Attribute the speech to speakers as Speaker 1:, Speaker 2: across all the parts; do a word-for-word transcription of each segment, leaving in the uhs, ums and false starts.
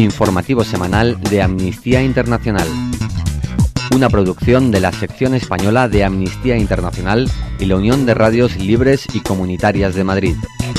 Speaker 1: informativo semanal de Amnistía Internacional. Una producción de la sección española de Amnistía Internacional y la Unión de Radios Libres y Comunitarias de Madrid.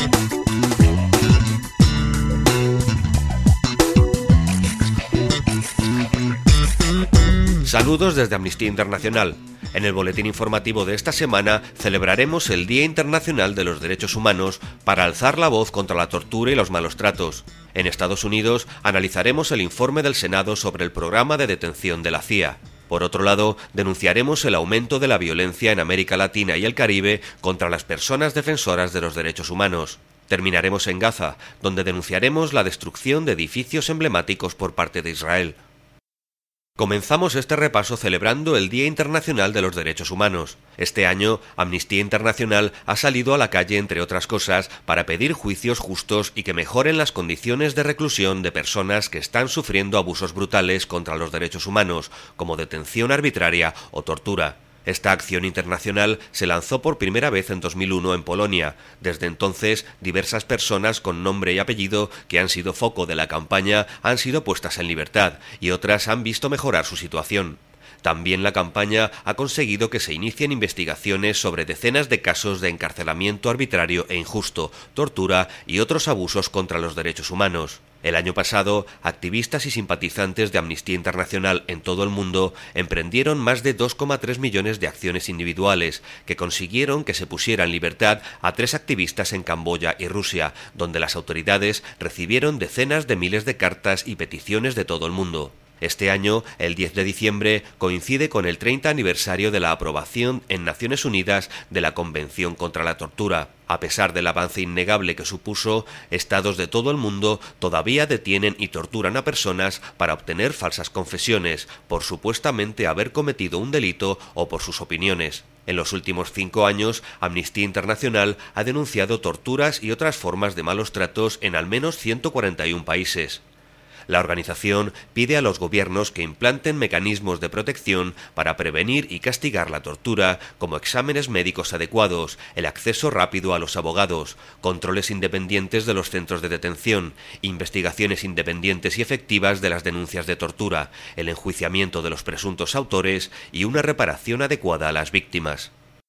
Speaker 2: Saludos desde Amnistía Internacional. En el boletín informativo de esta semana celebraremos el Día Internacional de los Derechos Humanos para alzar la voz contra la tortura y los malos tratos. En Estados Unidos analizaremos el informe del Senado sobre el programa de detención de la C I A. Por otro lado, denunciaremos el aumento de la violencia en América Latina y el Caribe contra las personas defensoras de los derechos humanos. Terminaremos en Gaza, donde denunciaremos la destrucción de edificios emblemáticos por parte de Israel. Comenzamos este repaso celebrando el Día Internacional de los Derechos Humanos. Este año, Amnistía Internacional ha salido a la calle, entre otras cosas, para pedir juicios justos y que mejoren las condiciones de reclusión de personas que están sufriendo abusos brutales contra los derechos humanos, como detención arbitraria o tortura. Esta acción internacional se lanzó por primera vez en dos mil uno en Polonia. Desde entonces, diversas personas con nombre y apellido que han sido foco de la campaña han sido puestas en libertad y otras han visto mejorar su situación. También la campaña ha conseguido que se inicien investigaciones sobre decenas de casos de encarcelamiento arbitrario e injusto, tortura y otros abusos contra los derechos humanos. El año pasado, activistas y simpatizantes de Amnistía Internacional en todo el mundo emprendieron más de dos coma tres millones de acciones individuales que consiguieron que se pusiera en libertad a tres activistas en Camboya y Rusia, donde las autoridades recibieron decenas de miles de cartas y peticiones de todo el mundo. Este año, el diez de diciembre, coincide con el treinta aniversario de la aprobación en Naciones Unidas de la Convención contra la Tortura. A pesar del avance innegable que supuso, estados de todo el mundo todavía detienen y torturan a personas para obtener falsas confesiones, por supuestamente haber cometido un delito o por sus opiniones. En los últimos cinco años, Amnistía Internacional ha denunciado torturas y otras formas de malos tratos en al menos ciento cuarenta y un países. La organización pide a los gobiernos que implanten mecanismos de protección para prevenir y castigar la tortura, como exámenes médicos adecuados, el acceso rápido a los abogados, controles independientes de los centros de detención, investigaciones independientes y efectivas de las denuncias de tortura, el enjuiciamiento de los presuntos autores y una reparación adecuada a las víctimas.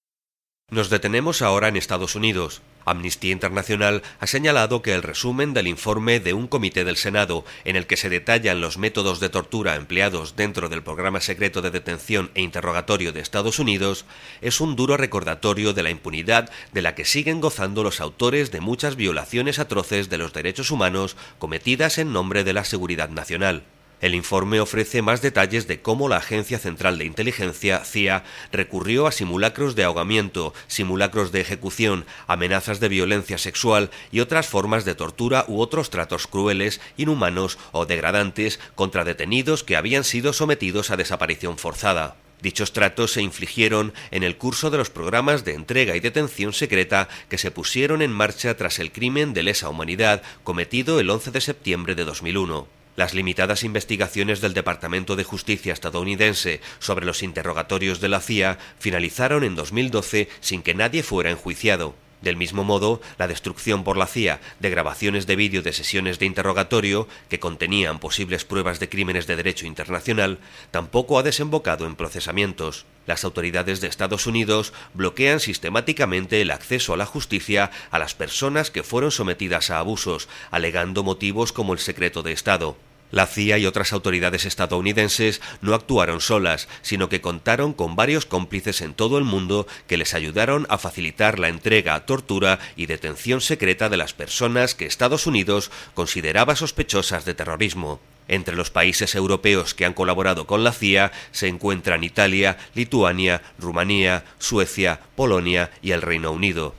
Speaker 2: Nos detenemos ahora en Estados Unidos. Amnistía Internacional ha señalado que el resumen del informe de un comité del Senado, en el que se detallan los métodos de tortura empleados dentro del programa secreto de detención e interrogatorio de Estados Unidos, es un duro recordatorio de la impunidad de la que siguen gozando los autores de muchas violaciones atroces de los derechos humanos cometidas en nombre de la seguridad nacional. El informe ofrece más detalles de cómo la Agencia Central de Inteligencia, C I A, recurrió a simulacros de ahogamiento, simulacros de ejecución, amenazas de violencia sexual y otras formas de tortura u otros tratos crueles, inhumanos o degradantes contra detenidos que habían sido sometidos a desaparición forzada. Dichos tratos se infligieron en el curso de los programas de entrega y detención secreta que se pusieron en marcha tras el crimen de lesa humanidad cometido el once de septiembre de dos mil uno. Las limitadas investigaciones del Departamento de Justicia estadounidense sobre los interrogatorios de la C I A finalizaron en dos mil doce sin que nadie fuera enjuiciado. Del mismo modo, la destrucción por la C I A de grabaciones de vídeo de sesiones de interrogatorio que contenían posibles pruebas de crímenes de derecho internacional tampoco ha desembocado en procesamientos. Las autoridades de Estados Unidos bloquean sistemáticamente el acceso a la justicia a las personas que fueron sometidas a abusos, alegando motivos como el secreto de Estado. La C I A y otras autoridades estadounidenses no actuaron solas, sino que contaron con varios cómplices en todo el mundo que les ayudaron a facilitar la entrega, tortura y detención secreta de las personas que Estados Unidos consideraba sospechosas de terrorismo. Entre los países europeos que han colaborado con la C I A se encuentran Italia, Lituania, Rumanía, Suecia, Polonia y el Reino Unido.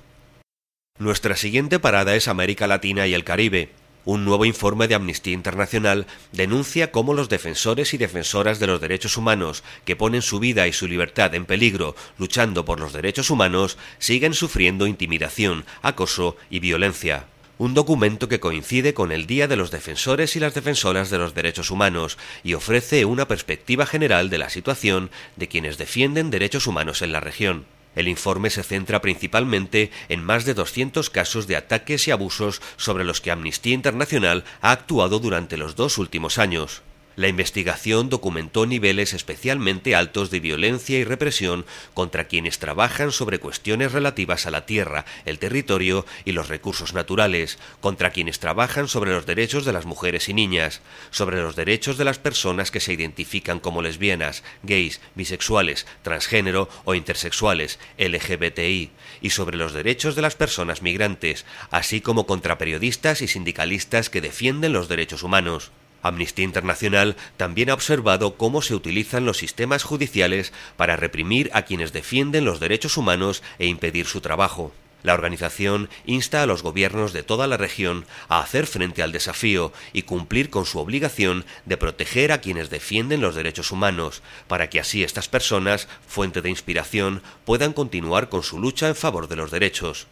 Speaker 2: Nuestra siguiente parada es América Latina y el Caribe. Un nuevo informe de Amnistía Internacional denuncia cómo los defensores y defensoras de los derechos humanos, que ponen su vida y su libertad en peligro luchando por los derechos humanos, siguen sufriendo intimidación, acoso y violencia. Un documento que coincide con el Día de los Defensores y las Defensoras de los Derechos Humanos y ofrece una perspectiva general de la situación de quienes defienden derechos humanos en la región. El informe se centra principalmente en más de doscientos casos de ataques y abusos sobre los que Amnistía Internacional ha actuado durante los dos últimos años. La investigación documentó niveles especialmente altos de violencia y represión contra quienes trabajan sobre cuestiones relativas a la tierra, el territorio y los recursos naturales, contra quienes trabajan sobre los derechos de las mujeres y niñas, sobre los derechos de las personas que se identifican como lesbianas, gays, bisexuales, transgénero o intersexuales, L G B T I, y sobre los derechos de las personas migrantes, así como contra periodistas y sindicalistas que defienden los derechos humanos. Amnistía Internacional también ha observado cómo se utilizan los sistemas judiciales para reprimir a quienes defienden los derechos humanos e impedir su trabajo. La organización insta a los gobiernos de toda la región a hacer frente al desafío y cumplir con su obligación de proteger a quienes defienden los derechos humanos, para que así estas personas, fuente de inspiración, puedan continuar con su lucha en favor de los derechos.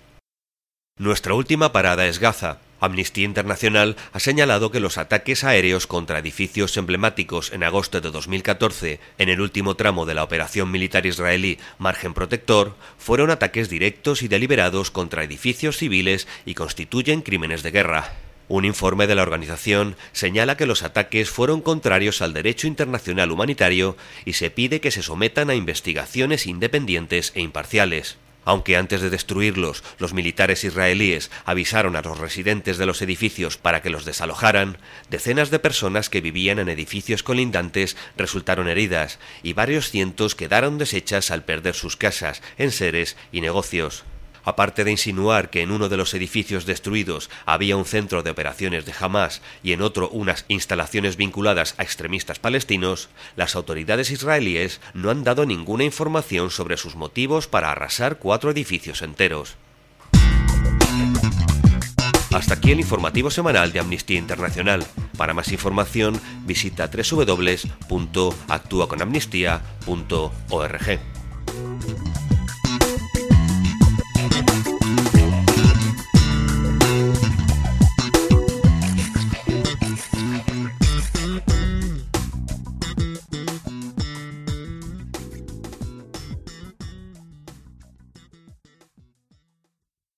Speaker 2: Nuestra última parada es Gaza. Amnistía Internacional ha señalado que los ataques aéreos contra edificios emblemáticos en agosto de dos mil catorce, en el último tramo de la operación militar israelí Margen Protector, fueron ataques directos y deliberados contra edificios civiles y constituyen crímenes de guerra. Un informe de la organización señala que los ataques fueron contrarios al derecho internacional humanitario y se pide que se sometan a investigaciones independientes e imparciales. Aunque antes de destruirlos, los militares israelíes avisaron a los residentes de los edificios para que los desalojaran, decenas de personas que vivían en edificios colindantes resultaron heridas y varios cientos quedaron deshechas al perder sus casas, enseres y negocios. Aparte de insinuar que en uno de los edificios destruidos había un centro de operaciones de Hamas y en otro unas instalaciones vinculadas a extremistas palestinos, las autoridades israelíes no han dado ninguna información sobre sus motivos para arrasar cuatro edificios enteros. Hasta aquí el informativo semanal de Amnistía Internacional. Para más información visita doble u doble u doble u punto actúa con amnistía punto org.